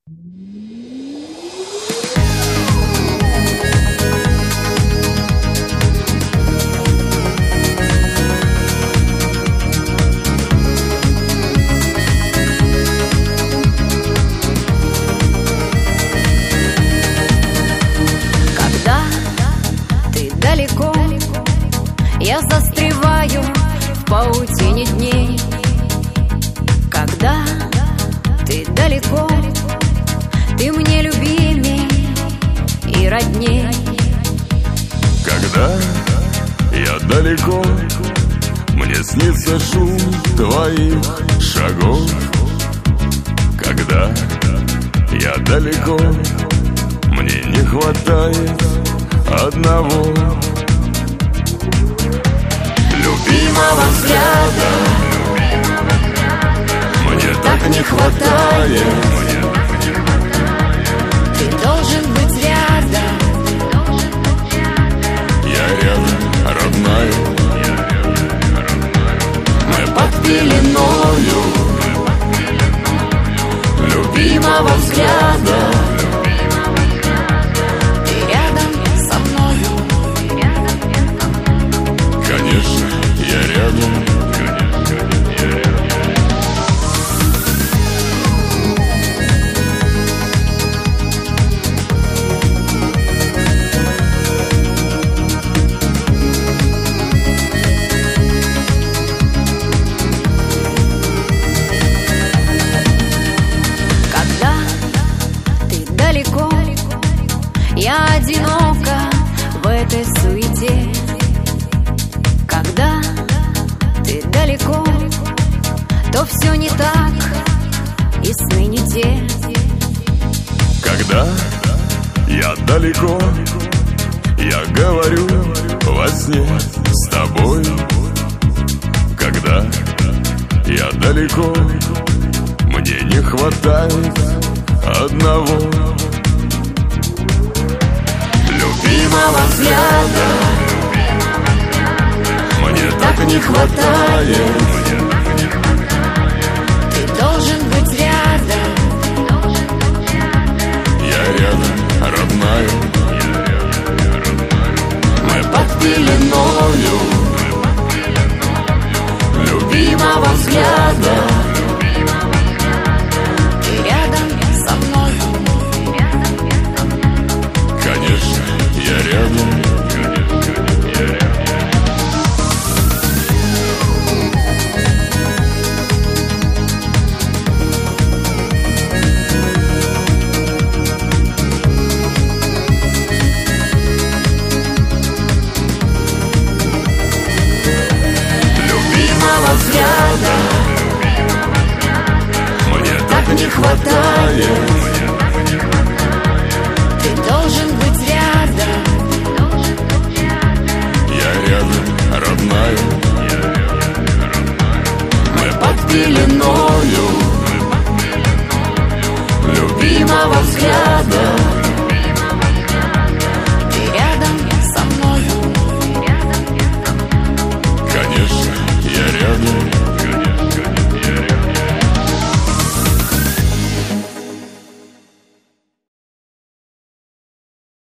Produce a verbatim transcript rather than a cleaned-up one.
Я застреваю в паутине дней. Когда ты далеко, ты мне любимей и родней. Когда я далеко, мне снится шум твоих шагов. Когда я далеко, мне не хватает одного любимого взгляда. Мне так не хватает. Ты должен быть рядом. Я рядом, родная. Мы под пеленою любимого взгляда. Ты рядом со мною. Конечно, я рядом. Когда ты далеко, я одинока в этой суете. Когда ты далеко, то все не так, и сны не те. Когда я далеко, я говорю во сне с тобой. Когда я далеко, мне не хватает одного любимого взгляда. Мне так не хватает. Ты должен быть рядом. Я рядом, родная. Мы под пеленою любимого взгляда. Ты рядом со мной. Конечно, я рядом. Взгляда мне так не хватает. Ты должен быть рядом. Я рядом, родная. Мы под пеленою любимого взгляда.